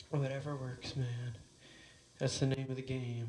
Whatever works, man. That's the name of the game.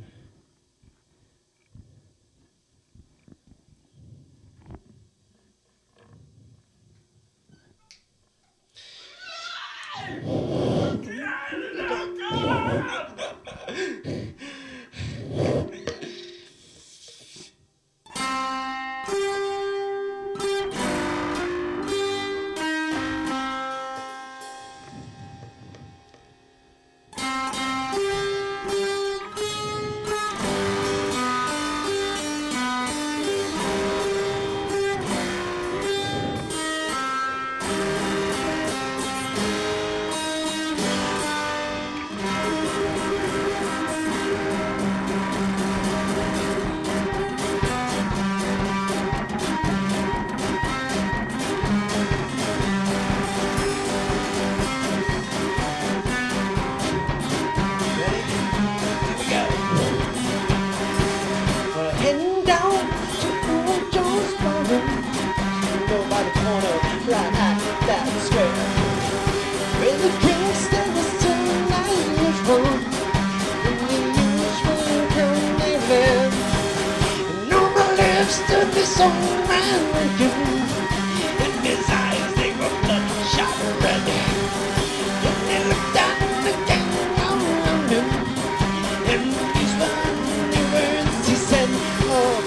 Heading down to Old Jones Ballroom, go by the corner, right at that square, where the drinks that was tonight usual, and the usual come everywhere. And on my lips stood this old man looking, in his eyes they were bloodshot red, and he looked down the gang around him, and these were the words he said. Oh,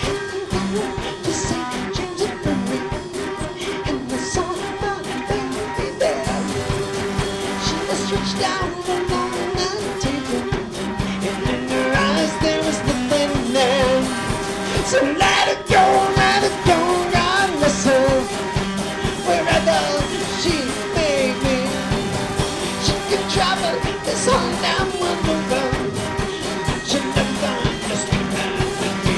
to St. James Infirmary, and I saw my baby there. She was stretched out along the table, and in her eyes there was nothing there. So let it go, God bless her, wherever she may be. She could travel this whole damn world over. She'll never find a sweet man with me.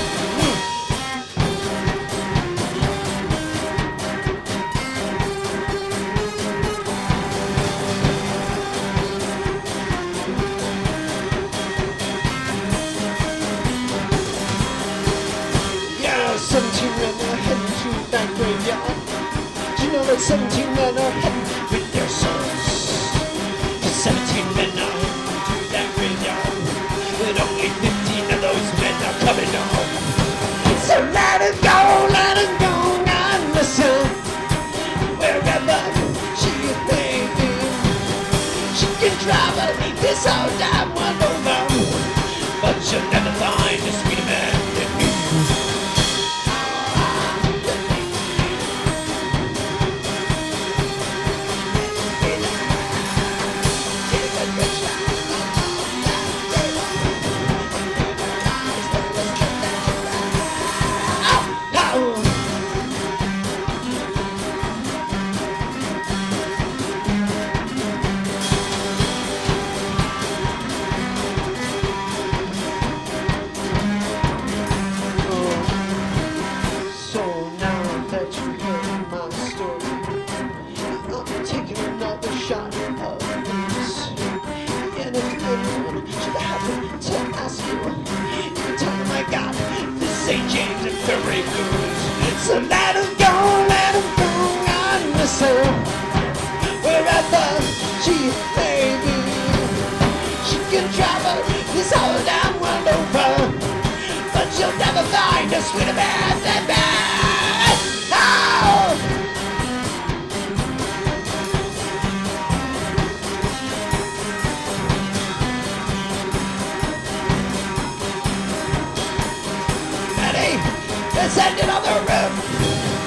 Yeah, 17 men are heading to that graveyard. Do you know that 17 men are heading with their souls? 17 men are heading to that graveyard, but only 15 of those men are coming home. So let it go, God bless her, wherever she may be. She can travel this whole damn world over, but she'll never find a sweeter man than me. So now that you heard my story, I'm taking another shot of this. And if anyone should happen to ask you, you can tell them I got this St. James Infirmary blues. So let them go, God bless her, wherever she may be. She can travel this whole damn world over, but she'll never find a sweeter man than me. Oh! Ready? Let's end it on the room.